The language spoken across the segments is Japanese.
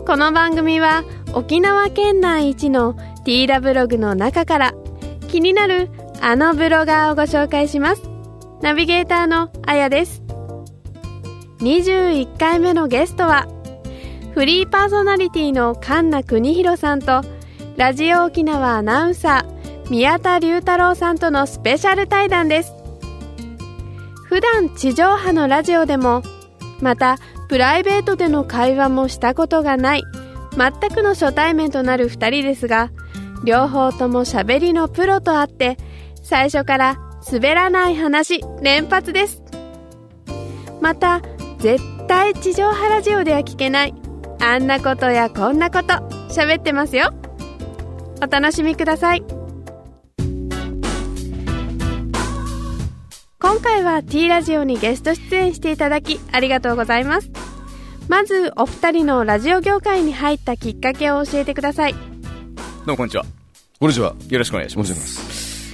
この番組は沖縄県内一のティーダブログの中から気になるあのブロガーをご紹介します。ナビゲーターのあやです。21回目のゲストはフリーパーソナリティの神名邦弘さんとラジオ沖縄アナウンサー宮田龍太郎さんとのスペシャル対談です。普段地上波のラジオでもまたプライベートでの会話もしたことがない全くの初対面となる2人ですが、両方とも喋りのプロとあって最初から滑らない話連発です。また絶対地上波ラジオでは聞けないあんなことやこんなこと喋ってますよ。お楽しみください。今回は T ラジオにゲスト出演していただきありがとうございます。まずお二人のラジオ業界に入ったきっかけを教えてください。 どうもこんにちは。 こんにちは。 よろしくお願いします。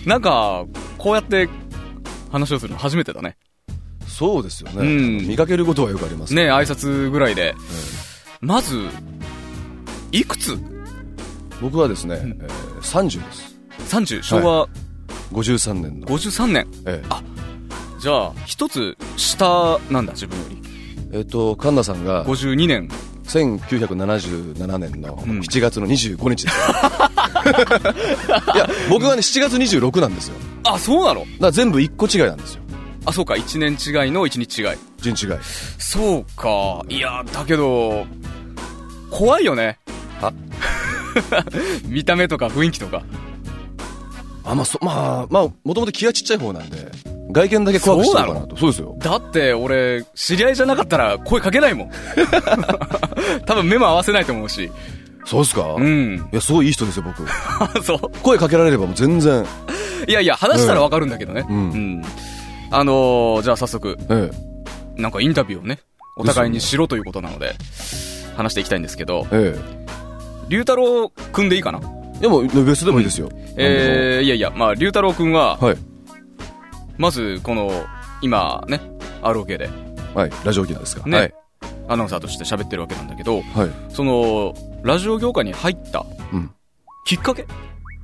なんかこうやって話をするの初めてだね。 そうですよね、見かけることはよくありますね。 挨拶ぐらいで、まずいくつ？ 僕はですね、30です。 30、昭和、 53年の 53年、あ、じゃあ一つ下なんだ自分より。 神田さんが 52年 1977年の7月の25日です、いや僕はね7月26なんですよ。 あ、そうなの？ だから全部1個違いなんですよ。 あ、そうか、1年違いの1日違い。 1日違い。 そうか。いやだけど怖いよね。 は見た目とか雰囲気とか。 まあもともと気がちっちゃい方なんで外見だけ怖くしてるかなと。そうですよ。 だって俺知り合いじゃなかったら声かけないもん。多分目も合わせないと思うし。 そうですか？いやすごいいい人ですよ僕。 そう。 声かけられればもう全然。 いや話したらわかるんだけどね。じゃあ早速、なんかインタビューをねお互いにしろということなので話していきたいんですけど、龍太郎くんでいいかな？ いやもう別でもいいですよ。 まあ龍太郎くんは、 はい、 まずこの今ね ROK で、 はい、ラジオ沖縄ですかね、 はい、アナウンサーとして喋ってるわけなんだけど、 はい、 そのラジオ業界に入ったきっかけ、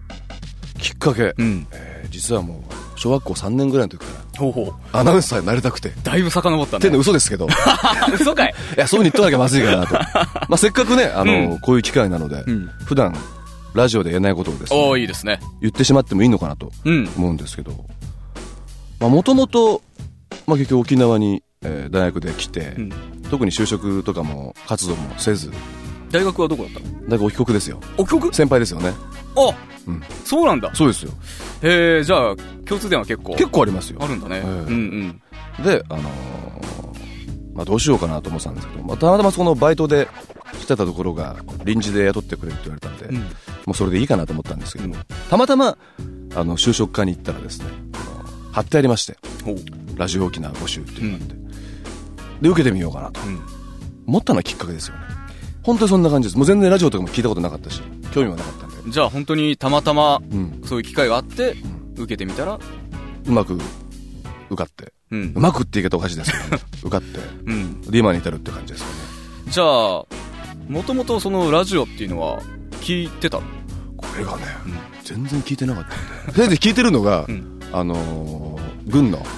実はもう小学校3年ぐらいの時からアナウンサーになりたくて。 だいぶ遡ったね。 っての嘘ですけど。 嘘かい。 いやそういう風に言っとかなきゃまずいかなと。せっかくねこういう機会なので、普段ラジオで言えないことをですね、 いいですね、 言ってしまってもいいのかなと思うんですけど、もともと結局沖縄に、大学で来て、特に就職とかも活動もせず。 大学はどこだったの？ 大学沖国ですよ。 沖国？ 先輩ですよね。 そうなんだ。 そうですよ。 じゃあ共通点は結構ありますよ。 あるんだね。 でどうしようかなと思ってたんですけど、たまたまそのバイトでしてたところが臨時で雇ってくれって言われたんで、もうそれでいいかなと思ったんですけども、たまたま就職課に行ったらですね、貼ってありまして、ラジオ沖縄募集っていうのがあって、で受けてみようかなと思ったのがきっかけですよね。本当にそんな感じです。もう全然ラジオとかも聞いたことなかったし興味もなかったんで。 じゃあ本当にたまたまそういう機会があって受けてみたらうまく受かって、うまくって言い方おかしいですけど、ね、受かって、で今に至るって感じですよね。 じゃあもともとそのラジオっていうのは聞いてたの？ これがね、全然聞いてなかったんで。先生聞いてるのが、軍の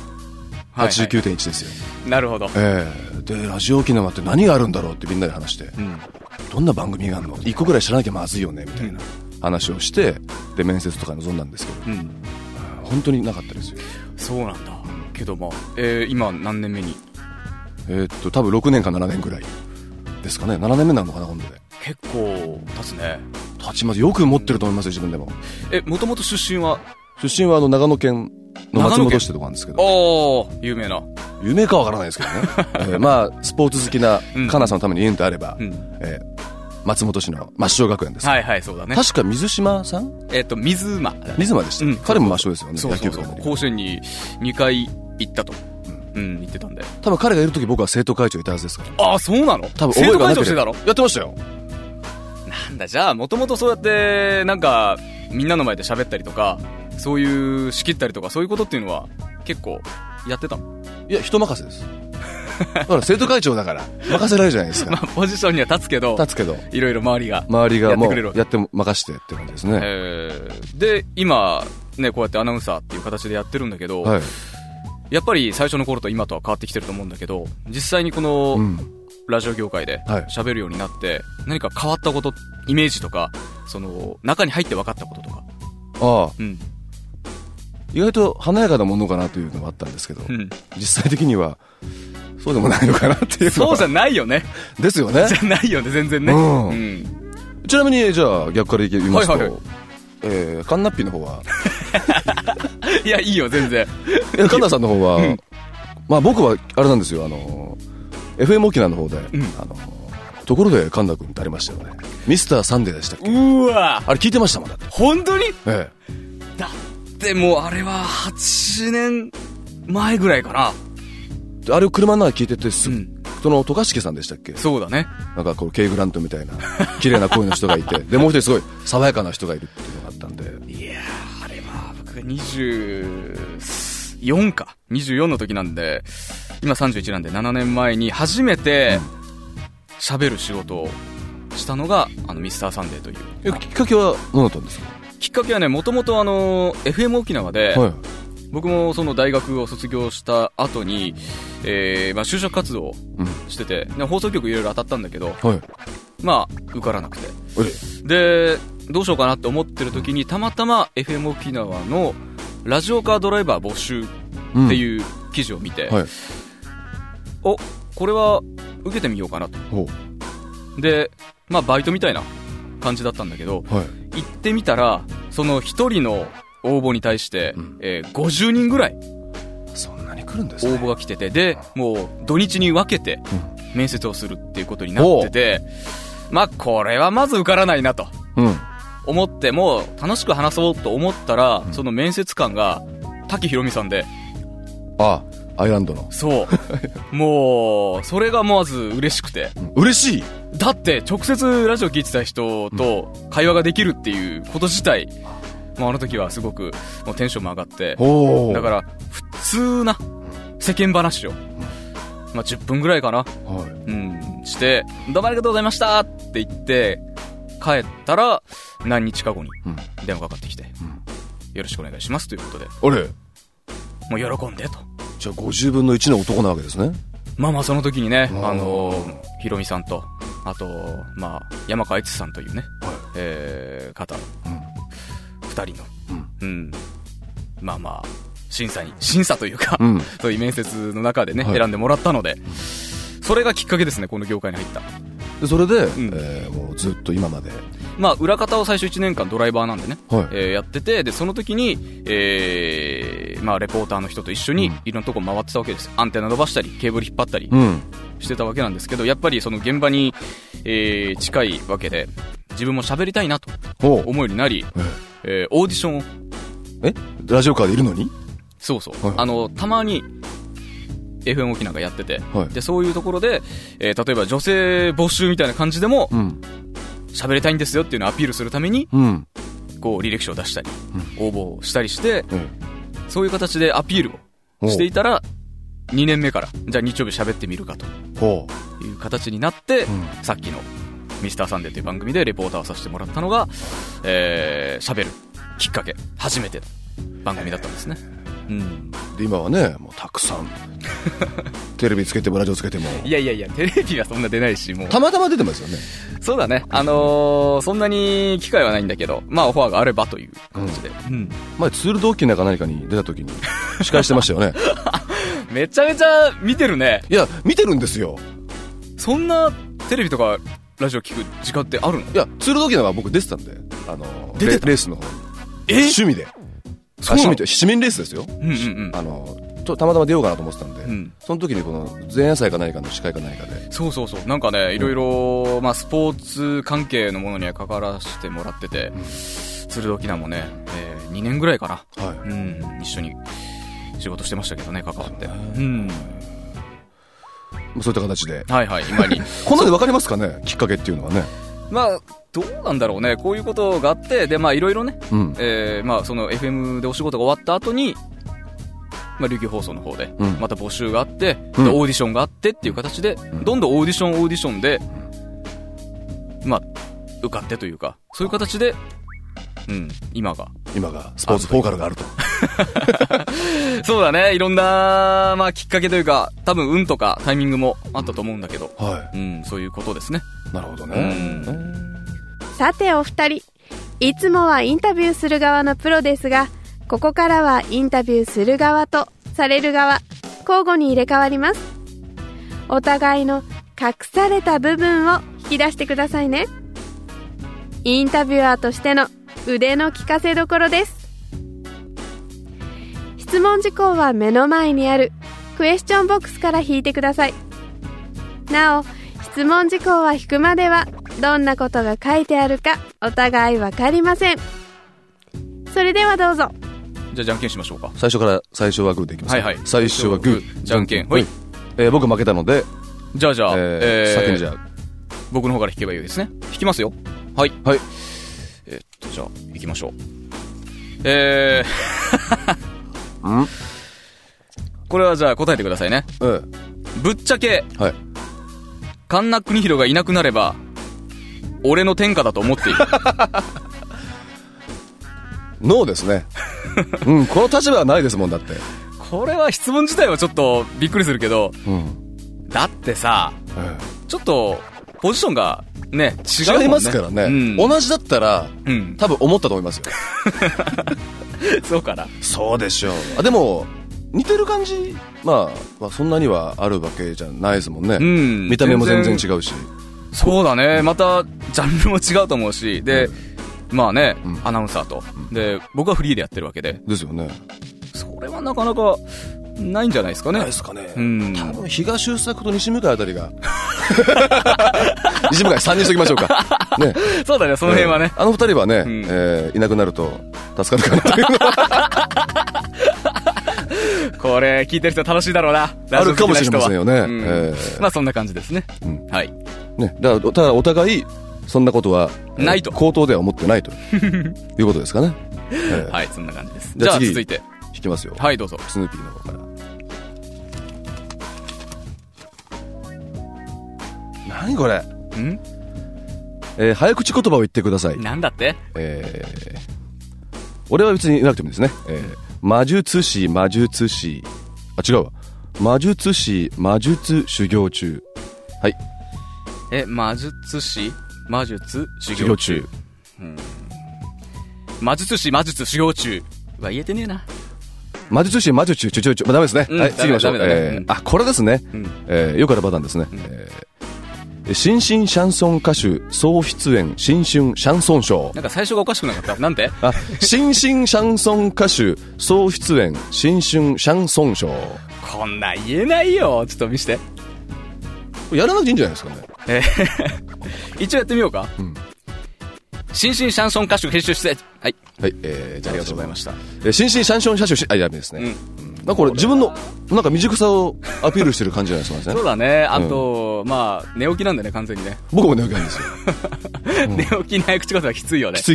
89.1 ですよ。 なるほど。 でラジオ沖縄って何があるんだろうってみんなで話して、どんな番組があるの1個ぐらい知らなきゃまずいよねみたいな話をして、で面接とか臨んだんですけど、本当になかったですよ。 そうなんだ。けど今何年目に？ 多分6年か7年ぐらいですかね。7年目なのかな今度で。 結構経つね。 経ちます。よく持ってると思いますよ自分でも。 もともと出身は長野県の松本市ってとこなんですけど。 有名な。 有名かわからないですけどね。スポーツ好きなカナさんのために言うんであれば、松本市の抹消学園です。 はいはい、そうだね。 確か水島さん？ 水馬だね。 水馬でした、彼も抹消ですよね。 そうそうそう。野球部甲子園に2回行ったと、言ってたんで。 多分彼がいる時僕は生徒会長いたはずですから。 そうなの？ 多分生徒会長してたの？ やってましたよ。 なんだ、じゃあもともとそうやってなんかみんなの前で喋ったりとか、そういう仕切ったりとかそういうことっていうのは結構やってたの？ いや人任せです。 ほら生徒会長だから任せられるじゃないですか。 まあポジションには立つけどいろいろ周りがもうやって任してって感じですね。 で今ねこうやってアナウンサーっていう形でやってるんだけど、やっぱり最初の頃と今とは変わってきてると思うんだけど、実際にこの、ラジオ業界で喋るようになって、何か変わったこと、イメージとか、その中に入って分かったこととか。 意外と華やかなものかなというのもあったんですけど、実際的にはそうでもないのかなっていう。 そうじゃないよね。 ですよね。 じゃないよね、全然ね。 ちなみにじゃあ逆から言いますと、カンナッピーの方は。 いや、いいよ、全然。 カンナさんの方は、まあ僕はあれなんですよ、FM 沖縄の方で、ところでカンナ君ってありましたよね。ミスターサンデーでしたっけ。 うわあれ聞いてましたもんだって。 本当に？だってもうあれは8年前ぐらいかな。 あれを車の中で聞いててその渡嘉敷さんでしたっけ。 そうだね。 なんかこうケイグラントみたいな綺麗な声の人がいて、でもう一人すごい爽やかな人がいるっていうのがあったんで。 いやー、あれは僕が24か24の時なんで、今31なんで7年前に初めて喋る仕事をしたのがミスターサンデーという。 きっかけは何だったんですか。 きっかけはね、もともとFM 沖縄で、僕もその大学を卒業した後に、就職活動をしてて、放送局いろいろ当たったんだけど、まあ受からなくて、でどうしようかなって思ってる時にたまたま FM 沖縄のラジオカードライバー募集っていう記事を見て、これは受けてみようかなと。でまあバイトみたいな感じだったんだけど、行ってみたらその一人の応募に対して、50人ぐらいそんなに来るんですね。 応募が来てて、でもう土日に分けて面接をするっていうことになってて、まあこれはまず受からないなと思って、もう楽しく話そうと思ったら、その面接官が滝ひろみさんで、 アイランドの。 そうもうそれがまず嬉しくて。 嬉しい。 だって直接ラジオ聞いてた人と会話ができるっていうこと自体、あの時はすごくもうテンションも上がって、だから普通な世間話を、まあ、10分ぐらいかな、してどうもありがとうございましたって言って帰ったら、何日か後に電話かかってきて、よろしくお願いしますということで、もう喜んでと。 じゃあ50分の1の男なわけですね。 まあその時にね、ひろみさんと、あとまあ山川悦さんというね、方、2人の、まあ審査というか、そういう面接の中でね、選んでもらったので、それがきっかけですね、この業界に入った。 でそれで、もうずっと今まで、 まあ裏方を最初1年間ドライバーなんでね、やってて、でその時に、まあレポーターの人と一緒にいろんなとこ回ってたわけです。アンテナ伸ばしたりケーブル引っ張ったりしてたわけなんですけど、やっぱりその現場に、近いわけで、自分も喋りたいなと思うようになり、オーディションを、 ラジオカーでいるのに、 そう、たまに FM 沖縄がやってて、でそういうところで、例えば女性募集みたいな感じでも喋りたいんですよっていうのをアピールするために、こう履歴書を出したり、応募したりして、そういう形でアピールをしていたら、2年目からじゃあ日曜日喋ってみるかという形になって、さっきのミスターサンデーという番組でレポーターをさせてもらったのが、喋るきっかけ、初めての番組だったんですね。 で今はね、もうたくさんテレビつけてもラジオつけても、 いやテレビはそんな出ないし、もうたまたま出てますよね。 そうだね、そんなに機会はないんだけど、まあオファーがあればという感じで、 前ツールド沖縄か何かに出た時に司会してましたよね。 めちゃめちゃ見てるね。 いや見てるんですよ。そんなテレビとかラジオ聞く時間ってあるの？ いや、ツールド沖縄は僕出てたんで、レースの方に、趣味で、趣味って市民レースですよ。たまたま出ようかなと思ってたんで、その時にこの前夜祭か何かの司会か何かで、 そうなんかね、いろいろ、まあスポーツ関係のものには関わらせてもらってて、ツールド沖縄もね、2年ぐらいかな、一緒に仕事してましたけどね、関わって、 そういった形で、 今にこんなで分かりますかね、きっかけっていうのはね。 まあどうなんだろうね、こういうことがあって、でまあいろいろね、まあその FM でお仕事が終わった後にまあ、琉球放送の方で、また募集があって、でオーディションがあってっていう形で、どんどんオーディションで、まあ、受かってというか、そういう形で、今がスポーツフォーカルがあると。 そうだね、いろんな、まあ、きっかけというか、多分運とかタイミングもあったと思うんだけど、そういうことですね。 なるほどね。 さてお二人、いつもはインタビューする側のプロですが、ここからはインタビューする側とされる側、交互に入れ替わります。お互いの隠された部分を引き出してくださいね。インタビュアーとしての腕の利かせどころです。質問事項は目の前にあるクエスチョンボックスから引いてください。なお、質問事項は引くまではどんなことが書いてあるかお互い分かりません。それではどうぞ。 じゃあじゃんけんしましょうか。 最初はグーでいきます。 はいはい。 最初はグー、 じゃんけん。はい。 僕負けたので、 じゃあ、先にじゃあ僕の方から引けばいいですね。引きますよ。はい。 はい。 じゃあ、行きましょう。これはじゃあ答えてくださいね。ぶっちゃけ、神田国弘がいなくなれば、俺の天下だと思っている。 ノーですね。この立場はないですもん、だって。 これは質問自体はちょっとびっくりするけど、だってさ、ちょっと、ポジションがね、違うもんね。 違いますからね。同じだったら、多分思ったと思いますよ。 そうかな。 そうでしょう。でも、似てる感じ、まあ、そんなにはあるわけじゃないですもんね。見た目も全然違うし。 そうだね。また、ジャンルも違うと思うし。で、まあね、アナウンサーと。で、僕はフリーでやってるわけで。 ですよね。 それはなかなか、ないんじゃないですかね。 ないですかね。多分、東周作と西向井あたりが。西向井3にしときましょうか。ね。 そうだね、その辺はね。 あの二人はね、いなくなると、助かるかなという。 これ、聞いてる人楽しいだろうな。 あるかもしれませんよね。 まあ、そんな感じですね。はい。 ね。ただ、お互い、そんなことは、 ないと。 口頭では思ってないと。いうことですかね。 はい、そんな感じです。じゃあ、続いて。 引きますよ。 はい、どうぞ。 スヌーピーの方から。何これ？早口言葉を言ってください。 なんだって？ 俺は別に言わなくてもいいですね。魔術師。あ、違うわ。魔術師、魔術修行中。はい。 魔術師、魔術修行中。魔術師、魔術修行中。は言えてねえな。 魔術師、魔術修行中。ダメですね。はい、次行きましょう。あ、これですね。よくあるパターンですね。新進シャンソン歌手総出演新春シャンソン賞。 なんか最初がおかしくなかった。なんて？ 新進シャンソン歌手総出演新春シャンソン賞。 こんな言えないよ。ちょっと見して。 やらなくていいんじゃないですかね。 一応やってみようか。新進シャンソン歌手編集して。はい。 はい。 じゃあありがとうございました。 新進シャンソン歌手やめですね。これ自分のなんか未熟さをアピールしてる感じじゃないですかね。 そうだね。あと、まあ寝起きなんでね、完全にね。 僕も寝起きなんですよ。 寝起きに早口言葉はきついよね。 きつい。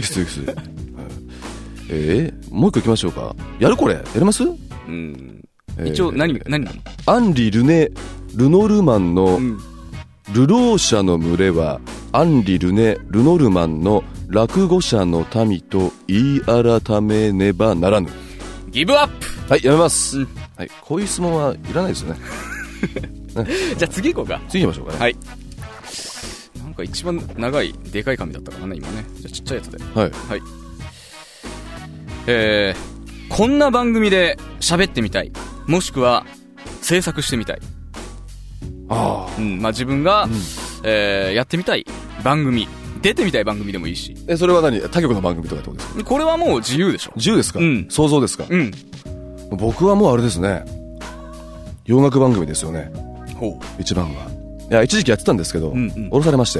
もう一個行きましょうか。やるこれやります？ 一応何なの？ アンリ・ルネ・ルノルマンの流浪者の群れはアンリ・ルネ・ルノルマンの落語者の民と言い改めねばならぬ。 ギブアップ。 はい、やめます。はい、こういう質問はいらないですよね。 じゃあ次行こうか。 次行きましょうかね。 はい。なんか一番長いでかい紙だったからね今ね。じゃあちっちゃいやつで。 はい。 はい。こんな番組で喋ってみたい。もしくは制作してみたい。まあ自分が、やってみたい番組。出てみたい番組でもいいし。 それは何？他局の番組とかってことですか？ これはもう自由でしょ。 自由ですか？想像ですか？僕はもうあれですね。洋楽番組ですよね。一番は。いや、一時期やってたんですけど、降ろされまして。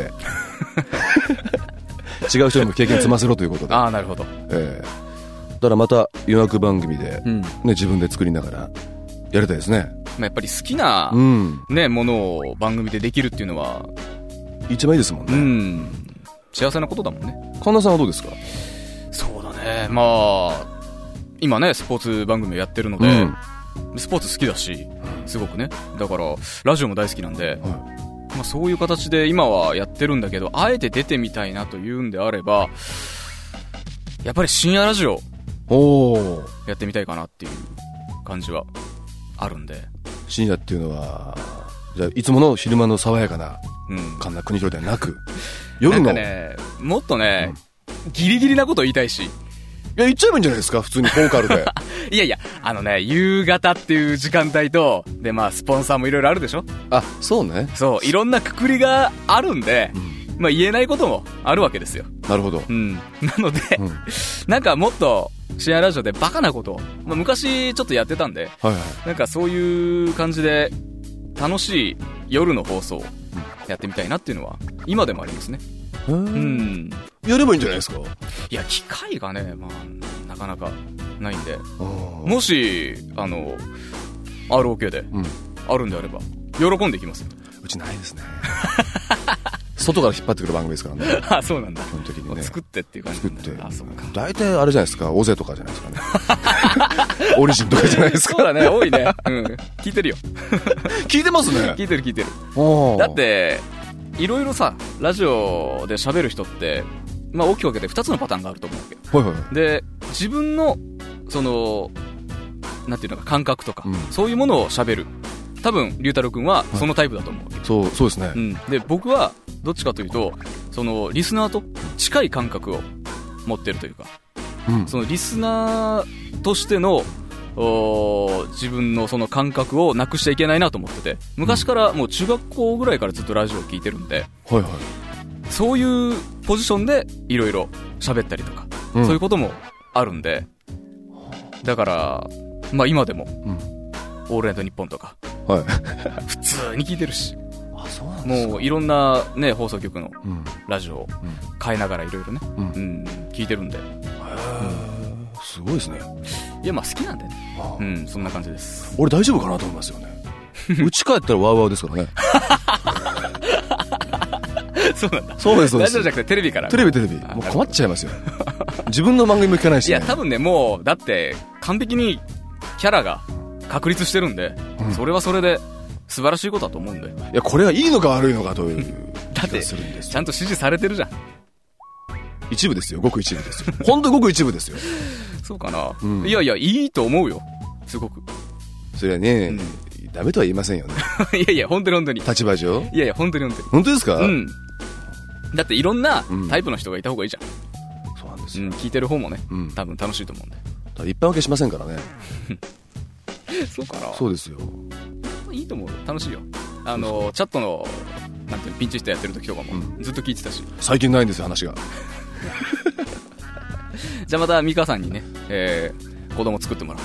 違う人にも経験積ませろということで。 ああ、なるほど。 だからまた洋楽番組で、自分で作りながらやりたいですね。 やっぱり好きな、ね、ものを番組でできるっていうのは一番いいですもんね。 幸せなことだもんね。 神田さんはどうですか？ そうだね。まあ今ねスポーツ番組をやってるので、 スポーツ好きだし、すごくね。だから、ラジオも大好きなんで、まあそういう形で今はやってるんだけど、あえて出てみたいなというんであれば、やっぱり深夜ラジオ、やってみたいかなっていう感じはあるんで。 深夜っていうのは、じゃあいつもの昼間の爽やかな、神田国広ではなく、夜の。 なんかね、もっとね、ギリギリなこと言いたいし。 いや、言っちゃえばいいんじゃないですか、普通にフォーカルで。 いやいや、夕方っていう時間帯と、で、まあ、スポンサーもいろいろあるでしょ？ あ、そうね。 そう、いろんなくくりがあるんで、まあ、言えないこともあるわけですよ。 なるほど。 なので、なんかもっと、深夜ラジオでバカなことを、まあ、昔ちょっとやってたんで、なんかそういう感じで、楽しい夜の放送をやってみたいなっていうのは、今でもありますね。 やればいいんじゃないですか？ いや、機会がね、まあ、なかなかないんで、もし、ROK で、あるんであれば、喜んでいきますよ。 うちないですね。外から引っ張ってくる番組ですからね。 あ、そうなんだ。 基本的にね。 作ってっていう感じ。 作って。 あ、そうか。 大体あれじゃないですか、オゼとかじゃないですかね。オリジンとかじゃないですか。 そうだね、多いね。聞いてるよ。 聞いてますね。 聞いてる。だって、いろいろさ、ラジオで喋る人って、まあ大きく分けて2つのパターンがあると思うわけ。で、自分の、なんていうのか、感覚とか、そういうものを喋る。多分、龍太郎くんはそのタイプだと思うわけ。 そうですね。 で、僕は、どっちかというと、リスナーと近い感覚を持ってるというか、そのリスナーとしての、自分のその感覚をなくしちゃいけないなと思ってて、昔からもう中学校ぐらいからずっとラジオを聞いてるんで、そういうポジションでいろいろ喋ったりとか、そういうこともあるんで、だから、まあ今でも、オールナイトニッポンとか、普通に聞いてるし、もういろんなね、放送局のラジオを変えながらいろいろね、聞いてるんで。 すごいですね。 いや、まあ好きなんでね。そんな感じです。 俺大丈夫かなと思いますよね。うち帰ったらワウワウですからね。 そうなんだ。 そうです。 ラジオじゃなくてテレビから。 テレビ。もう困っちゃいますよ。自分の番組も聞かないし。 いや、多分ね、もう、だって、完璧にキャラが確立してるんで、それはそれで素晴らしいことだと思うんで。 いや、これはいいのか悪いのかという。 だって、ちゃんと指示されてるじゃん。 一部ですよ、ごく一部ですよ。ほんとごく一部ですよ。 そうかな。いやいや、いいと思うよ。すごく。 それはね、ダメとは言いませんよね。 いやいや、本当に。 立場上？ いやいや、本当に。 本当ですか？ だっていろんなタイプの人がいた方がいいじゃん。 そうなんですよ。 聞いてる方もね、多分楽しいと思うんで。 一般受けしませんからね。 そうかな。 そうですよ。 いいと思うよ。楽しいよ。チャットの、なんていうの、ピンチヒッターやってる時とかも、ずっと聞いてたし。 最近ないんですよ、話が。 じゃあまた、美香さんにね、子供作ってもらって。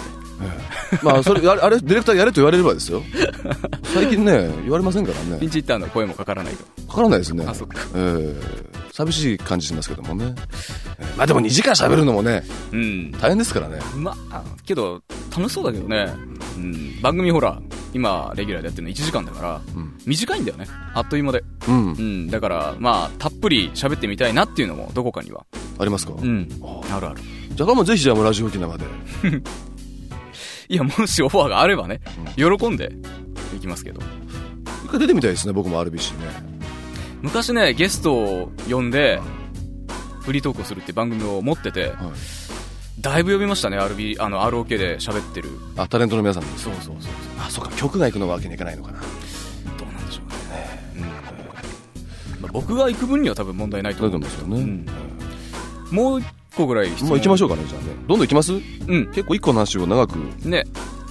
まあ、それ、あれ、ディレクターやれと言われればですよ。最近ね、言われませんからね。 ピンチヒッターの声もかからないと。 かからないですね。 あ、そっか。 寂しい感じしますけどもね。まあでも2時間喋るのもね、大変ですからね。 まあ、けど、楽しそうだけどね。番組ほら、今、レギュラーでやってるの1時間だから、短いんだよね。あっという間で。だから、まあ、たっぷり喋ってみたいなっていうのも、どこかには。 ありますか？ ある。 じゃあもうぜひじゃあもうラジオ沖縄で。 いや、もしオファーがあればね、喜んでいきますけど。 一回出てみたいですね、僕も RBC ね。 昔ね、ゲストを呼んで、フリートークをするって番組を持ってて、だいぶ呼びましたね、ROK で喋ってる。 あ、タレントの皆さんで。 そう。 あ、そうか、曲が行くのわけにいかないのかな。 どうなんでしょうね。僕が行く分には多分問題ないと思うんですよね。もう一個ぐらい質問。 もう行きましょうかね、じゃあね。どんどん行きます？結構一個の話を長く。 ね。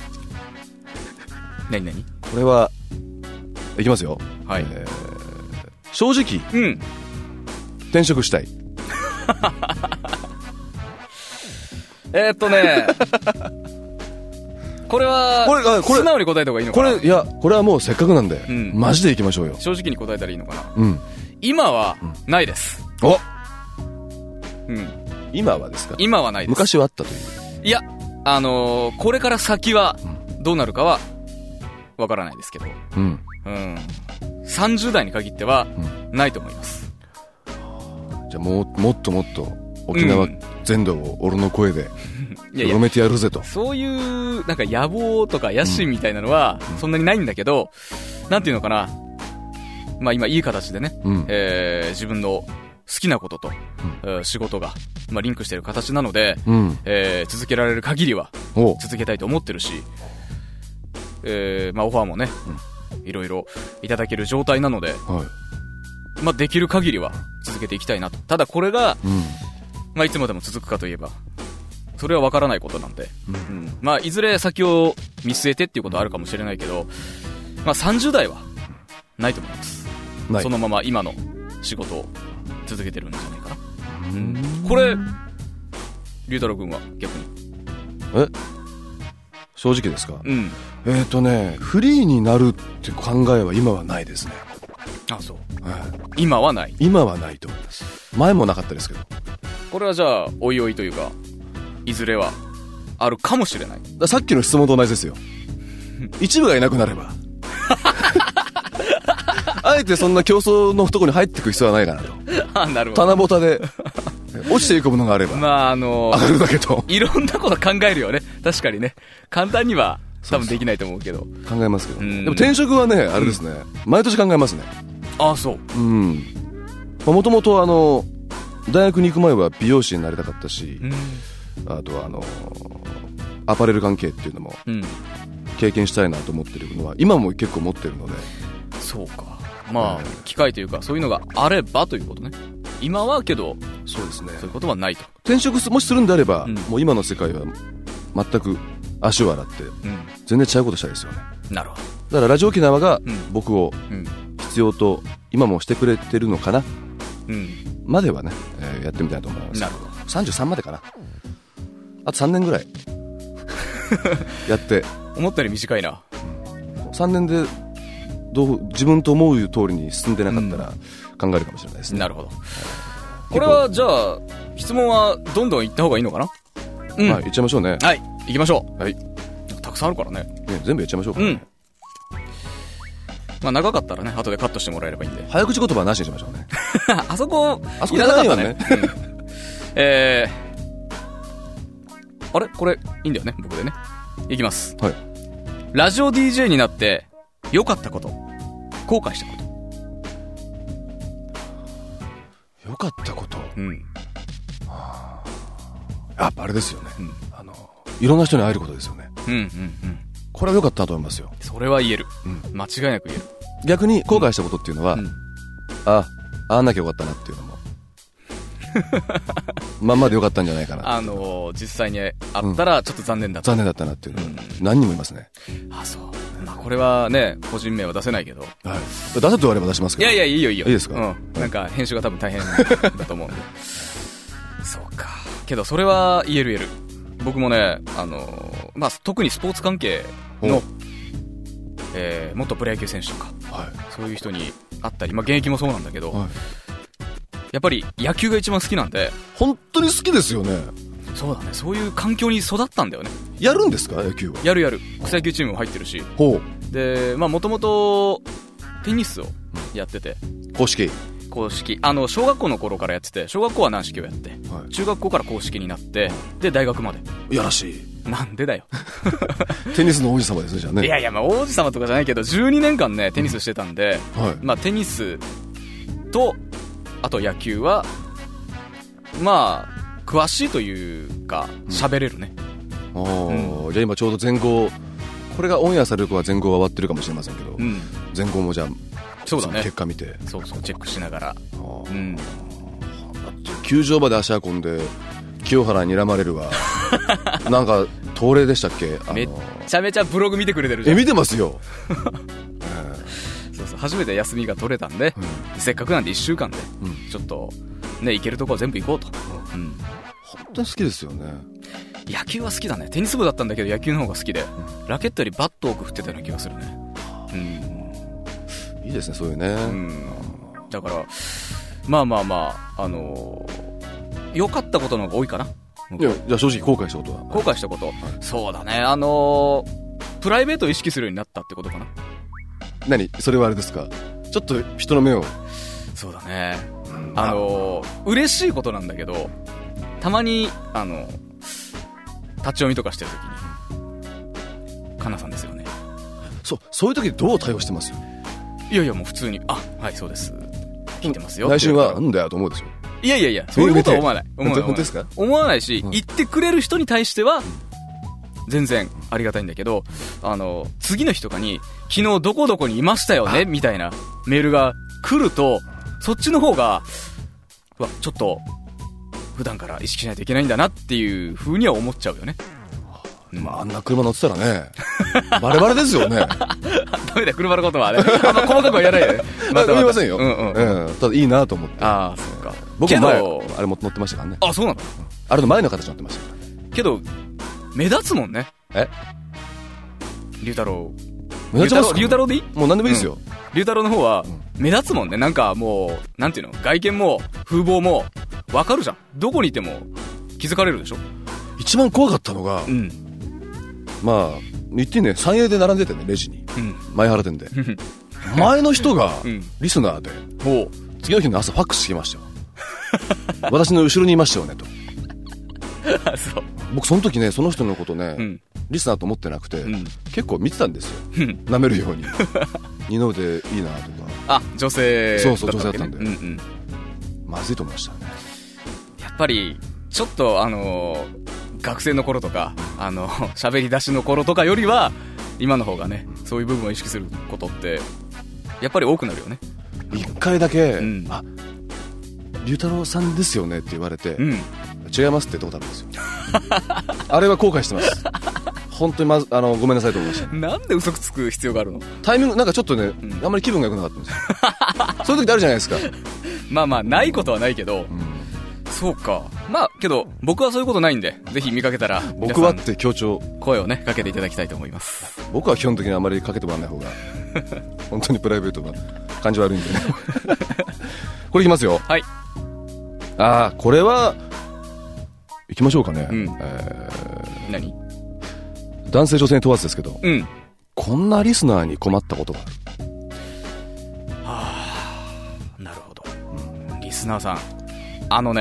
何？ これは、いきますよ。 はい。 正直、転職したい。 これは、素直に答えた方がいいのかな？ これはもうせっかくなんで、マジで行きましょうよ。 正直に答えたらいいのかな？今は、ないです。 今はですか？ 今はないです。 昔はあったという。 いや、これから先は、どうなるかは、わからないですけど。30代に限っては、ないと思います。 じゃあもっと沖縄全土を俺の声で広めてやるぜと。 そういうなんか野望とか野心みたいなのはそんなにないんだけど、なんていうのかな、まあ今いい形でね、自分の好きなことと、仕事が、まあ、リンクしている形なので、続けられる限りは続けたいと思ってるし、まあ、オファーもね、いろいろいただける状態なので、まあ、できる限りは続けていきたいなと。ただこれが、まあ、いつまでも続くかといえばそれは分からないことなんで、まあ、いずれ先を見据えてっていうことはあるかもしれないけど、まあ、30代はないと思います。そのまま今の仕事を続けてるんじゃないかな。これ龍太郎君は逆に正直ですか？フリーになるって考えは今はないですね。 あ、そう、今はない。 今はないと思います。前もなかったですけど。 これはじゃあおいおいというか、いずれはあるかもしれない。 さっきの質問と同じですよ。一部がいなくなればあえてそんな競争のところに入っていく必要はないかなと。 なるほど。 棚ぼたで落ちていくものがあれば、 まあ上がるだけと。 いろんなこと考えるよね。確かにね、簡単には多分できないと思うけど。 考えますけど、でも転職はね、あれですね、毎年考えますね。 ああ、そう。 もともと大学に行く前は美容師になりたかったし、あとはアパレル関係っていうのも経験したいなと思ってるのは今も結構持ってるので。 そうか。まあ、機会というかそういうのがあればということね。今はけど、 そうですね、 そういうことはないと。 転職もしするんであれば、もう今の世界は全く足を洗って、全然違うことしたいですよね。 なるほど。 だからラジオ沖縄が僕を必要と今もしてくれてるのかな、まではね、やってみたいと思います。 なるほど。 33までかな。あと3年ぐらいやって思ったより短いな。 3年で自分と思う通りに進んでなかったら考えるかもしれないですね。 なるほど。これはじゃあ質問はどんどん行った方がいいのかな。 はい、行っちゃいましょうね。 はい、行きましょう。 はい、 たくさんあるからね。 全部やっちゃいましょうか。 まあ長かったらね、後でカットしてもらえればいいんで。 早口言葉はなしにしましょうね。 あそこいらなかったね。 あれこれいいんだよね、僕でね。いきます。 はい。 ラジオ DJ になって良かったこと、後悔したこと。 良かったこと。やっぱあれですよね。いろんな人に会えることですよね。これは良かったと思いますよ。 それは言える。間違いなく言える。 逆に後悔したことっていうのは、会わなきゃよかったなっていうのもまんまでよかったんじゃないかな。 実際に会ったらちょっと残念だった。 残念だったなっていうのは何人もいますね。 あ、そう。まあこれはね、個人名は出せないけど。 はい。出せと言われば出しますけど。 いやいいよいいよ。 いいですか。 なんか編集が多分大変だと思うんで。そうか。けどそれは言える。僕もね、まあ特にスポーツ関係の元プロ野球選手とか、そういう人に会ったり、まあ現役もそうなんだけど、やっぱり野球が一番好きなんで。 本当に好きですよね。 そうだね。そういう環境に育ったんだよね。 やるんですか、野球は。 やる。草野球チームも入ってるし。で、まあもともとテニスをやってて。 公式。 小学校の頃からやってて、小学校は軟式をやって、中学校から公式になって、で大学まで。 やらしい。 なんでだよ。 テニスの王子様ですね、じゃあね。 いや、まあ王子様とかじゃないけど、12年間ねテニスしてたんで、まあテニスとあと野球はまあ詳しいというか喋れるね。 じゃあ今ちょうど全豪、これがオンエアされる子は全豪は終わってるかもしれませんけど、全豪もじゃあそうだね、 結果見て、 そうチェックしながら、 球場まで足運んで清原に睨まれるわ。なんか東レでしたっけ。 めちゃめちゃブログ見てくれてるじゃん。 見てますよ。 そう初めて休みが取れたんで、せっかくなんで1週間でちょっとね、行けるとこは全部行こうと。 本当に好きですよね。 野球は好きだね。テニス部だったんだけど野球の方が好きで、ラケットよりバットを多く振ってたような気がするね。 いいですね、そういうね。 だからまあ良かったことの方が多いかな。 いや、じゃあ正直後悔したことは。 後悔したこと、そうだね、プライベートを意識するようになったってことかな。 何それはあれですか、ちょっと人の目を。 そうだね、嬉しいことなんだけど、 たまに、立ち読みとかしてるときに、かなさんですよね。 そういうときどう対応してます？ いやいや、もう普通に、はい、そうです。聞いてますよ。 内心は、なんだよと思うでしょ。 いやいやいや、そういうことは思わない。 本当ですか？ 思わないし、言ってくれる人に対しては、全然ありがたいんだけど、次の日とかに、昨日どこどこにいましたよねみたいなメールが来ると、そっちの方が、ちょっと、普段から意識しないといけないんだなっていう風には思っちゃうよね。 あんな車乗ってたらね、バレバレですよね。 ダメだ、車のことはね。あんま細かくは言わないでね。 言いませんよ。ただいいなと思って。 ああ、そっか。 僕も前、あれも乗ってましたからね。 あ、そうなの？ あれの前の形乗ってましたから。 けど、目立つもんね。龍太郎。 目立ちますか？ 龍太郎でいい？ もう何でもいいですよ。 龍太郎の方は、目立つもんね。なんかもう、なんていうの？外見も、風貌も、わかるじゃん。どこにいても、気づかれるでしょ？ 一番怖かったのが、まあ、言ってね、3A で並んでてね、レジに。前原店で。前の人が、リスナーで、次の日の朝ファックスしてきましたよ。私の後ろにいましたよね、と。 そう。 僕その時ね、その人のことね、リスナーと思ってなくて、結構見てたんですよ。舐めるように。二の腕いいなとか。 女性だった。 そう、女性だったんで。まずいと思いましたね。 やっぱり、ちょっと学生の頃とか、喋り出しの頃とかよりは、今の方がね、そういう部分を意識することって、やっぱり多くなるよね。 一回だけ、龍太郎さんですよねって言われて、違いますって言ったことあるんですよ。あれは後悔してます。本当にごめんなさいと思いました。 なんで嘘つく必要があるの？ タイミング、なんかちょっとね、あんまり気分が良くなかったんですよ。そういう時ってあるじゃないですか。 まあ、ないことはないけど、そうか。けど、僕はそういうことないんで、ぜひ見かけたら、 僕はって強調。 声をね、かけていただきたいと思います。 僕は基本的にあまりかけてもらわない方が、本当にプライベートが感じ悪いんでね。これいきますよ。 はい。 これは、いきましょうかね。 何？ 男性女性に問わずですけど、こんなリスナーに困ったことがある。なるほど。リスナーさん。好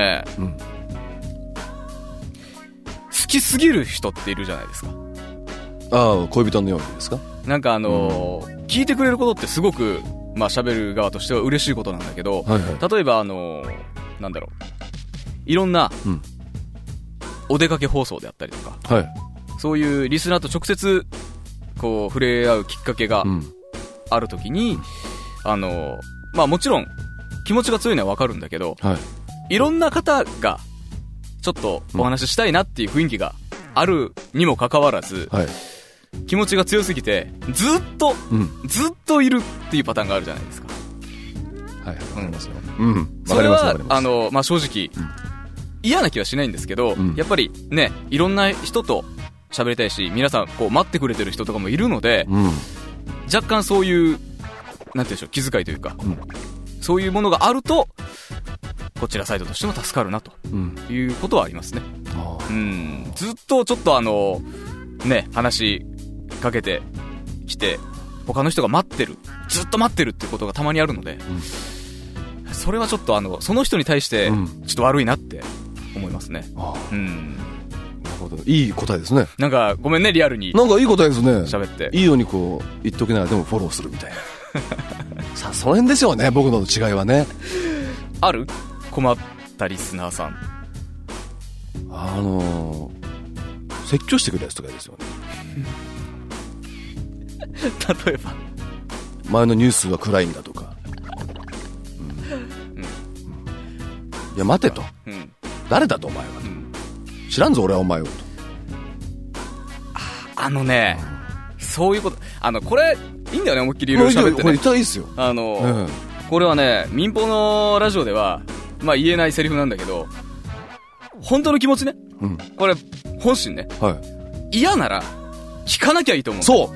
きすぎる人っているじゃないですか。 恋人のようにですか？ なんか聞いてくれることってすごく、喋る側としては嬉しいことなんだけど、例えばなんだろう、いろんな、お出かけ放送であったりとか、そういうリスナーと直接、こう、触れ合うきっかけがあるときに、もちろん、気持ちが強いのはわかるんだけど、いろんな方が、ちょっとお話ししたいなっていう雰囲気があるにもかかわらず、気持ちが強すぎて、ずっといるっていうパターンがあるじゃないですか。 わかりますよ。 それは、正直、嫌な気はしないんですけど、やっぱりね、いろんな人と喋りたいし、皆さん、こう、待ってくれてる人とかもいるので、若干そういう、なんていうんでしょう、気遣いというか、そういうものがあると、こちらサイドとしても助かるなということはありますね。ずっとちょっと話しかけてきて、他の人が待ってる、ずっと待ってるっていうことがたまにあるので、それはちょっとその人に対して、ちょっと悪いなって思いますね。 なるほど。いい答えですね。 なんか、ごめんね、リアルに。 なんかいい答えですね。 喋って。 いいようにこう、言っときながらでもフォローするみたいな。さあ、その辺ですよね、僕の違いはね。 ある？困ったリスナーさん。 説教してくるやつとかですよね。 例えば前のニュースは暗いんだとか、いや待てと、誰だとお前は、知らんぞ俺はお前をと。 そういうこと。これいいんだよね、思いっきりいろいろ喋ってね。 これ言ったらいいですよ。 これはね、民放のラジオでは言えないセリフなんだけど、本当の気持ちね、これ本心ね、嫌なら聞かなきゃいいと思う。 そう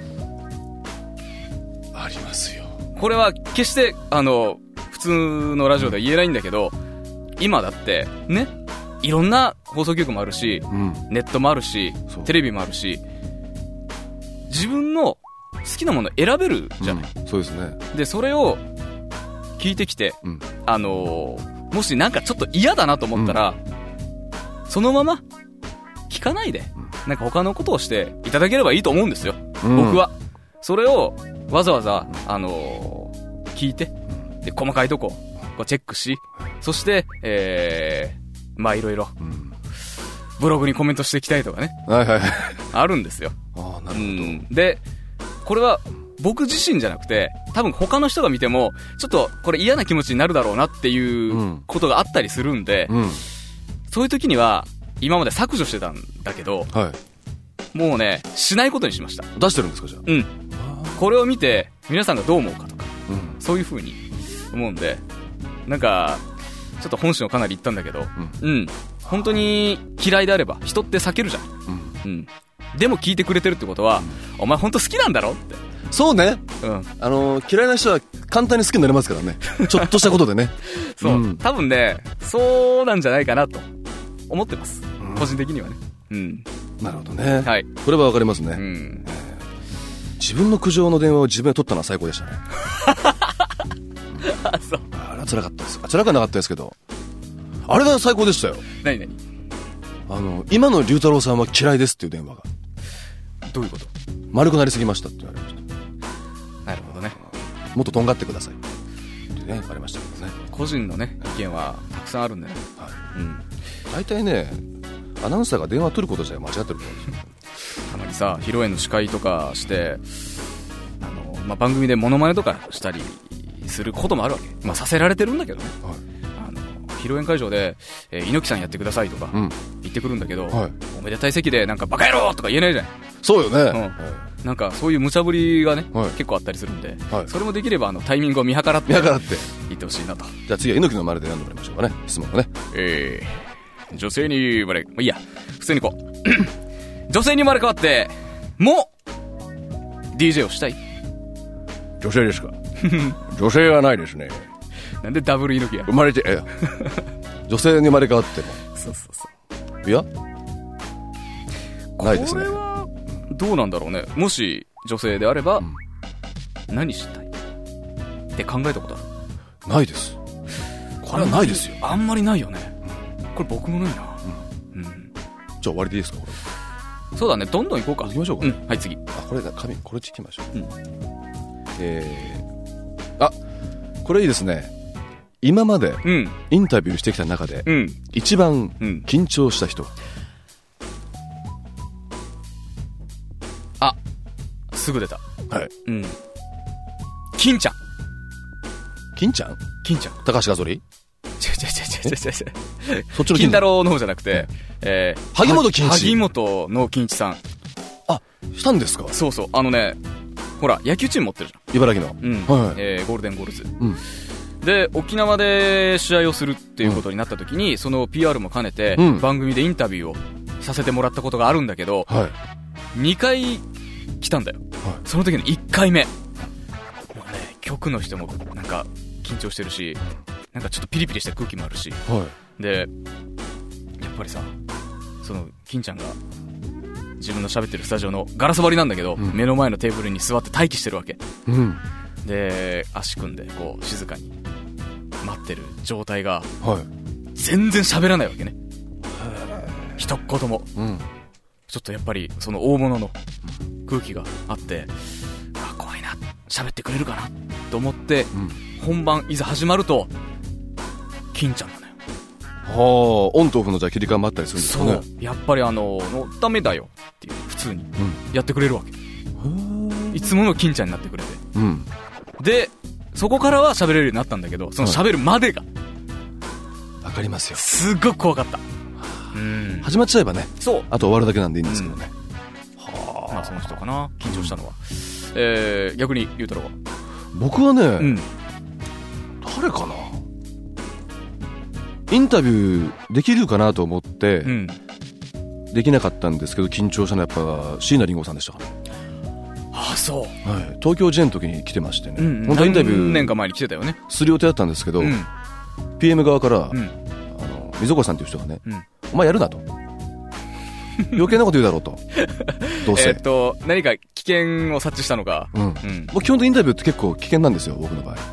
ありますよ。 これは決して普通のラジオでは言えないんだけど、今だってね、いろんな放送局もあるし、ネットもあるし、テレビもあるし、自分の好きなもの選べるじゃない、 そうですね。 でそれを聞いてきて、もしなんかちょっと嫌だなと思ったら、 そのまま聞かないで、なんか他のことをしていただければいいと思うんですよ、僕は。それをわざわざ、聞いて、で、細かいとこうチェックし、そして、まあいろいろ、ブログにコメントしていきたいとかね。 はいはいはい。 あるんですよ。 ああ、なるほど。 で、これは僕自身じゃなくて、多分他の人が見ても、ちょっとこれ嫌な気持ちになるだろうなっていうことがあったりするんで、そういう時には、今まで削除してたんだけど、はい、もうね、しないことにしました。 出してるんですか、じゃあ。 これを見て、皆さんがどう思うかとか、そういう風に思うんで、なんか、ちょっと本心をかなり言ったんだけど、本当に嫌いであれば、人って避けるじゃん。でも聞いてくれてるってことは、お前本当好きなんだろって。 そうね。嫌いな人は簡単に好きになりますからね。ちょっとしたことでね。 そう、多分ね、そうなんじゃないかなと思ってます。個人的にはね。 なるほどね。 はい。 これはわかりますね。自分の苦情の電話を自分で取ったのは最高でしたね。 そう。 あれは辛かったです。辛くはなかったですけど、あれが最高でしたよ。 何今の龍太郎さんは嫌いですっていう電話が。 どういうこと？ 丸くなりすぎましたって言われました。 なるほどね。 もっととんがってくださいってね、ありましたけどね。 個人のね、意見はたくさんあるんだよね。 大体ね、アナウンサーが電話取ることじゃ間違ってると思うんですよ。 たまにさ、披露宴の司会とかして、番組でモノマネとかしたりすることもあるわけ。させられてるんだけどね。披露宴会場で、猪木さんやってくださいとか言ってくるんだけど、おめでたい席でなんかバカ野郎とか言えないじゃん。 そうよね。 なんかそういう無茶ぶりがね、結構あったりするんで、それもできればタイミングを見計らって言ってほしいなと。 じゃあ次は猪木の丸で読んでもらいましょうかね、質問をね。 女性に生まれ、いいや、普通にこう。女性に生まれ変わって、もう、DJ をしたい？ 女性ですか？女性はないですね。 なんでダブル猪木や？ 生まれて、女性に生まれ変わっても。 そうそうそう。 いや、ないですね。 これは、どうなんだろうね。もし、女性であれば、何したいって考えたことある？ ないです。これはないですよ。 あんまりないよね。これ僕もないな。 じゃあ終わりでいいですか、これ。 そうだね、どんどん行こうか。 行きましょうか。 はい、次。 これ聞きましょう。これいいですね。今までインタビューしてきた中で、一番緊張した人。 すぐ出た。 はい。 金ちゃん。 金ちゃん？ 金ちゃん。 高橋ガゾリ？ 違う。 そっちの金太郎の方じゃなくて、 萩本欽一。 萩本の欽一さん。 したんですか？ そうそう。ほら、野球チーム持ってるじゃん。 茨城の。 ゴールデンゴールズ。で、沖縄で試合をするっていうことになった時に、その PR も兼ねて、番組でインタビューをさせてもらったことがあるんだけど、2回来たんだよ。その時の1回目。もうね、局の人もなんか緊張してるし、なんかちょっとピリピリした空気もあるし、で、やっぱりさ、その金ちゃんが自分の喋ってるスタジオのガラス張りなんだけど、目の前のテーブルに座って待機してるわけ。で、足組んでこう静かに待ってる状態が、全然喋らないわけね。一言も。ちょっとやっぱりその大物の空気があって、怖いな、喋ってくれるかなと思って、本番いざ始まると金ちゃんなのよ。 オンとオフのじゃ切り替えもあったりするんですかね。 そう、やっぱりダメだよっていう普通にやってくれるわけ。いつもの金ちゃんになってくれて、でそこからは喋れるようになったんだけど、その喋るまでがわかりますよ。 すっごく怖かった。 始まっちゃえばね、 そうあと終わるだけなんでいいんですけどね。 その人かな、緊張したのは。逆に龍太郎は？ 僕はね、誰かな、インタビューできるかなと思って、できなかったんですけど、緊張したのはやっぱ椎名林檎さんでしたから。 そう、 東京 J の時に来てましてね、本当はインタビュー何年か前に来てたよね、 する予定だったんですけど、PM 側から、溝子さんっていう人がね、お前やるなと、余計なこと言うだろうと、どうせ何か危険を察知したのか。 基本的にインタビューって結構危険なんですよ、僕の場合。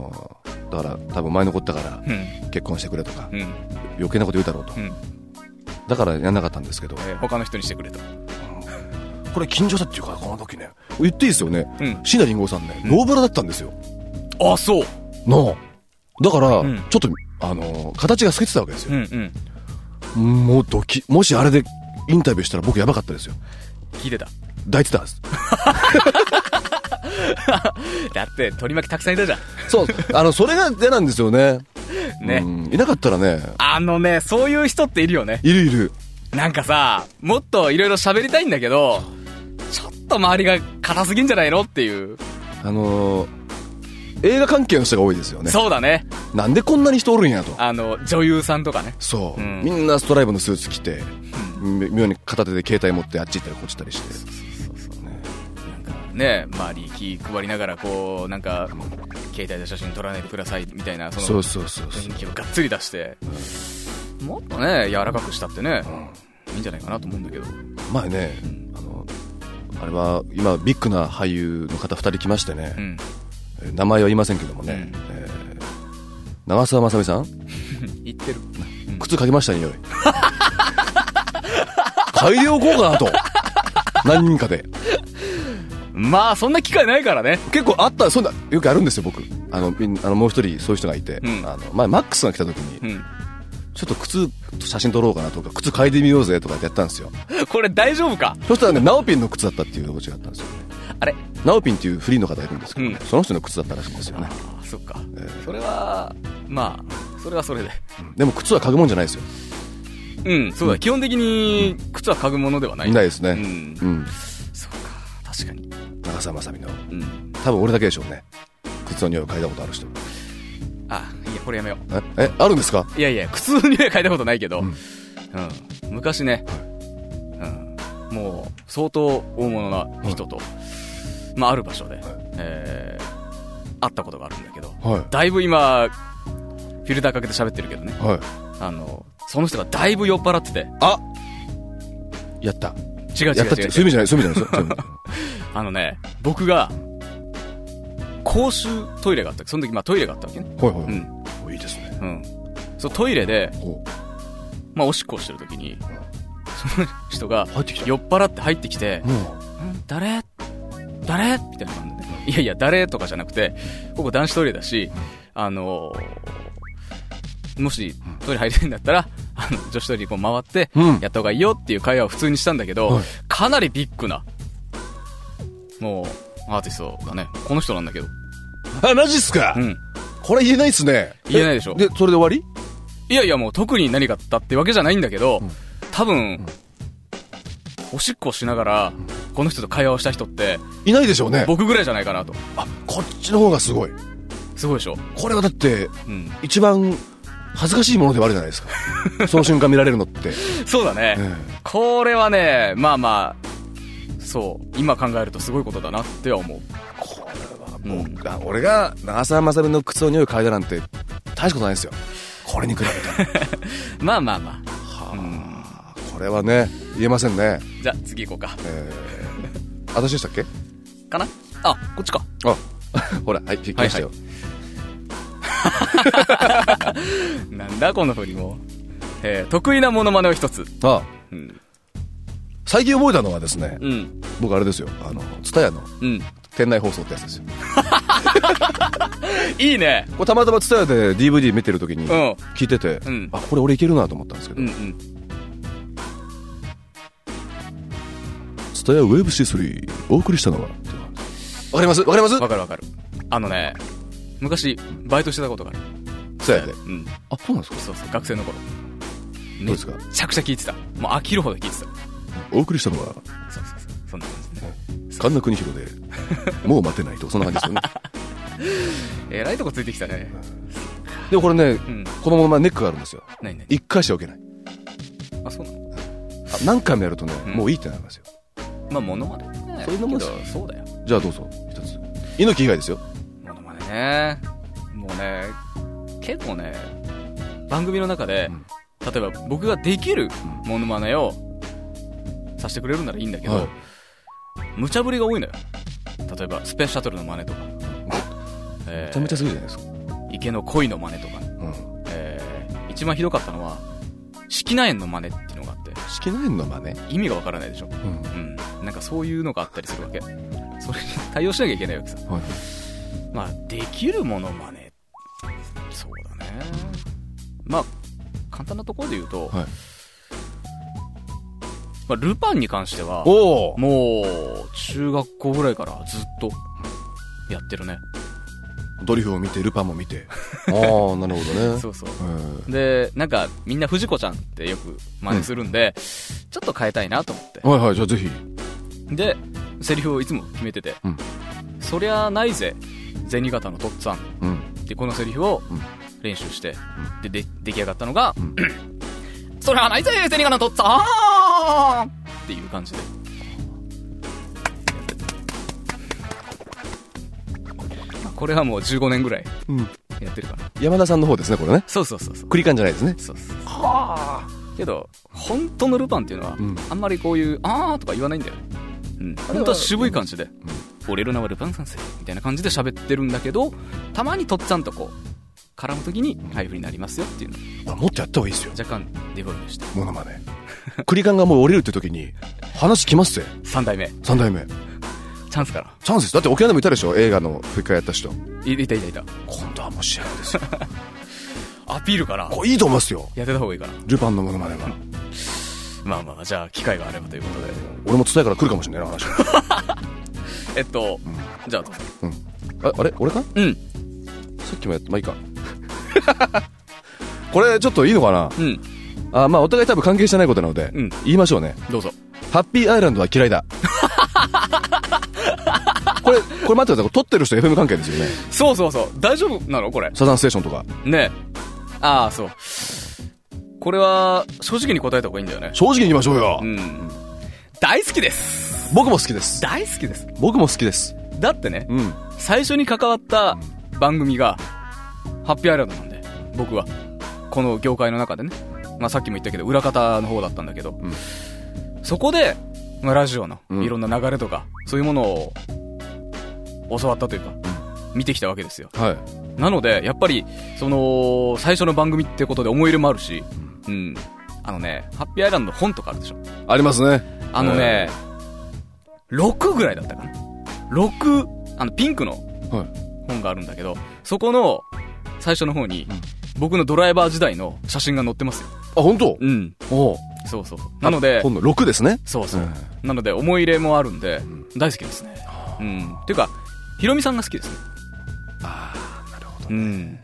だから多分前残ったから結婚してくれとか、余計なこと言うだろうと、 だからやんなかったんですけど、 他の人にしてくれと。 これ近所だっていうか、この時ね、言っていいですよね。椎名林檎さんね、ノーブラだったんですよ。 あ、そう。 だから、ちょっと、形が透けてたわけですよ。もうもしあれでインタビューしたら僕やばかったですよ。 聞いてた。 抱いてたんです。 だって、取り巻きたくさんいたじゃん。 そう、それが嫌なんですよね。ね。いなかったらね。 そういう人っているよね。 いる。 なんかさ、もっといろいろ喋りたいんだけど、ちょっと周りが硬すぎんじゃないのっていう。 映画関係の人が多いですよね。 そうだね。 なんでこんなに人おるんやと。 女優さんとかね。 そう。みんなストライブのスーツ着て、妙に片手で携帯持ってあっち行ったりこっち行ったりして。 ね、周り気配りながらこうなんか携帯で写真撮らないでくださいみたいな、その雰囲気をがっつり出して、もっとね柔らかくしたってね、いいんじゃないかなと思うんだけど。 前ね、あれは今ビッグな俳優の方2人来ましてね、名前は言いませんけどもね、長澤まさみさん言ってる、 靴嗅ぎました匂い嗅いでおこうかなと何人かで。 まあそんな機会ないからね。 結構あった、そんなよくあるんですよ僕。もう一人そういう人がいて、前マックスが来た時に、ちょっと靴写真撮ろうかなとか、靴嗅いでみようぜとかってやったんですよ。 これ大丈夫か。 そしたらね、ナオピンの靴だったっていうオチがあったんですよね。 あれ、 ナオピンっていうフリーの方がいるんですけど、その人の靴だったらしいんですよね。 あ、そっか、それはまあそれはそれで、 でも靴は嗅ぐもんじゃないですよ。 そうだ、基本的に靴は嗅ぐものではない。 ないですね。 そうか、確かに。 長澤まさみの、多分俺だけでしょうね、靴の匂いを嗅いだことある人。 いや、これやめよう。 あるんですか。 いや靴の匂い嗅いだことないけど、昔ね、もう相当大物な人と、ある場所で、会ったことがあるんだけど、だいぶ今フィルターかけて喋ってるけどね、その人がだいぶ酔っ払ってて、 やった。 違う。 そういう意味じゃない、そういう意味じゃないですよ。僕が公衆トイレがあった。その時トイレがあったわけね。 いいですね。 そう、トイレでおしっこをしてる時に、その人が酔っ払って入ってきて、誰みたいな感じで、いや誰とかじゃなくて、ここ男子トイレだし、もしトイレ入れるんだったら女子トイレにこう回ってやった方がいいよっていう会話を普通にしたんだけど、かなりビッグなもうアーティストがね、この人なんだけど。 マジっすか。これ言えないっすね。 言えないでしょ。 でそれで終わり。 いやもう特に何かあったってわけじゃないんだけど、多分おしっこをしながらこの人と会話をした人っていないでしょうね。 僕ぐらいじゃないかなと。 こっちの方がすごいでしょ。これはだって、一番恥ずかしいものではあるじゃないですかその瞬間見られるのってそうだね、これはね、そう今考えるとすごいことだなっては思う。 これはもう、俺が長澤まさみの靴の匂い嗅いだなんて大したことないですよ、これに比べたらこれはね言えませんね。 じゃあ次行こうか。 私でしたっけかな。こっちか。 ほら、聞きましたよ。 なんだこの振りも。得意なモノマネを一つ。 最近覚えたのはですね、僕あれですよ、TSUTAYAの店内放送ってやつですよ。 いいね。 これたまたまTSUTAYAで DVD 見てる時に聞いてて、これ俺いけるなと思ったんですけど、TSUTAYA Wave C3 お送りしたのは、わかります？わかる。昔バイトしてたことがある。 TSUTAYAで。そうなんですか。 そう、学生の頃。 どうですか。 めちゃくちゃ聞いてた。もう飽きるほど聞いてた。 お送りしたのは、 そんな感じですね。神田邦弘でもう待てないと、そんな感じですよね。 えらいとこついてきたね。 でもこれね、このままネックがあるんですよ。一回しか受けない。 そうなの。 何回もやるとね、もういいってなりますよ。 モノマネね。 そういうのもそうだよ。 じゃあどうぞ一つ。猪木以外ですよ。 モノマネね。もうね、結構ね、番組の中で、例えば僕ができるモノマネをさせてくれるならいいんだけど、無茶ぶりが多いのよ。例えばスペースシャトルの真似とか、 めちゃめちゃするじゃないですか。 池の鯉の真似とか、一番ひどかったのは式内炎の真似っていうのがあって、 式年の真似意味がわからないでしょ、なんかそういうのがあったりするわけ。それに対応しなきゃいけないわけさ、まあできるもの真似、そうだね、まあ簡単なところで言うと、まあ、ルパンに関してはもう中学校ぐらいからずっとやってるね。 ドリフを見てルパンも見てああなるほどね。 そうそう、でなんかみんな藤子ちゃんってよく真似するんで、ちょっと変えたいなと思って、 じゃあぜひ。 でセリフをいつも決めてて、そりゃないぜ銭形のとっつぁん、でこのセリフを練習して、で出来上がったのが、そりゃないぜ銭形のとっつぁんっていう感じでこれはもう15年ぐらいやってるかな、 山田さんの方ですねこれね。 そうクリカンじゃないですね。 そうはあ。けど本当のルパンっていうのは、あんまりこういうあーとか言わないんだよね。本当は渋い感じで、俺の名はルパン三世みたいな感じで喋ってるんだけど、たまにとっつぁんとこう絡むときにハイフになりますよっていうの。 もっとやった方がいいですよ。 若干デフォルメしてモノマネクリカンがもう降りるって時に話来ますぜ。 3代目チャンスからチャンスです。だって沖縄でもいたでしょ、映画の吹き替えやった人。 いた今度はもしやるですよアピールからこれいいと思いますよ。 やってた方がいいかな、 ルパンのモノマネはまあじゃあ機会があればということで、 俺も伝えから来るかもしれないな話じゃあどうぞ。 あれ俺か、さっきもやった、まあいいかこれちょっといいのかな。まあお互い多分関係してないことなので、言いましょうね。 どうぞ。 ハッピーアイランドは嫌いだこれ待ってください、撮ってる人 FM 関係ですよね。 そう大丈夫なのこれ。 サザンステーションとかね。ああそう、これは正直に答えた方がいいんだよね。 正直に言いましょうよ。 大好きです。 僕も好きです。 大好きです。 僕も好きです。 だってね、最初に関わった番組がハッピーアイランドなんで、僕はこの業界の中でね、まあさっきも言ったけど裏方の方だったんだけど、そこで、まあ、ラジオのいろんな流れとか、そういうものを教わったというか、見てきたわけですよ。なのでやっぱりその最初の番組ってことで思い入れもあるし、ハッピーアイランドの本とかあるでしょ。 ありますね。 6ぐらいだったかな。6ピンクの本があるんだけど、そこの最初の方に、僕のドライバー時代の写真が載ってますよ。 あ、本当？ そうなので今度6ですね。 そうなので思い入れもあるんで、大好きですね。っていうかヒロミさんが好きですね。 ああ、なるほどね。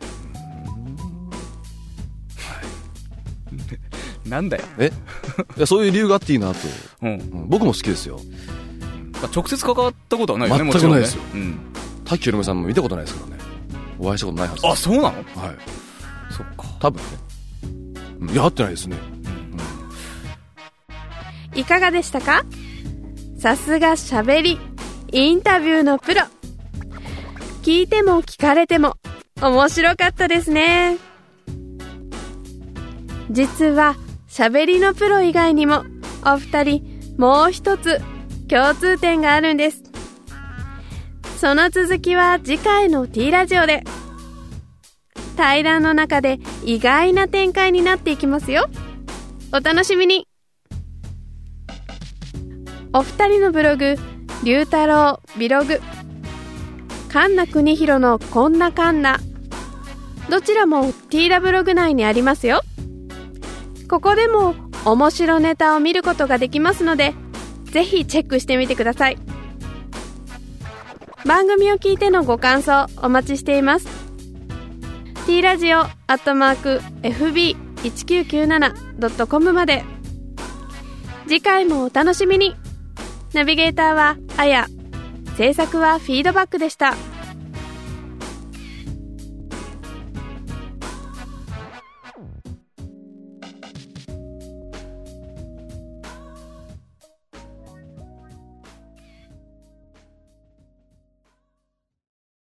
なんだよ。 いや、そういう理由があっていいなと。僕も好きですよ。 直接関わったことはないよね。 全くないですよ。滝ひろみさんも見たことないですからね。お会いしたことないはずです。 あ、そうなの？ そっか。多分ね。いや、会ってないですね。 いかがでしたか？さすがしゃべりインタビューのプロ。聞いても聞かれても面白かったですね。実はしゃべりのプロ以外にもお二人もう一つ共通点があるんです。その続きは次回の T ラジオで。対談の中で意外な展開になっていきますよ。お楽しみに。お二人のブログ、龍太郎ビログ、神奈国広のこんなかんな、どちらも T ラブログ内にありますよ。ここでも面白ネタを見ることができますので、ぜひチェックしてみてください。番組を聞いてのご感想お待ちしています。 T ラジオ@fb1997.com まで。次回もお楽しみに。ナビゲーターはあや、制作はフィードバックでした。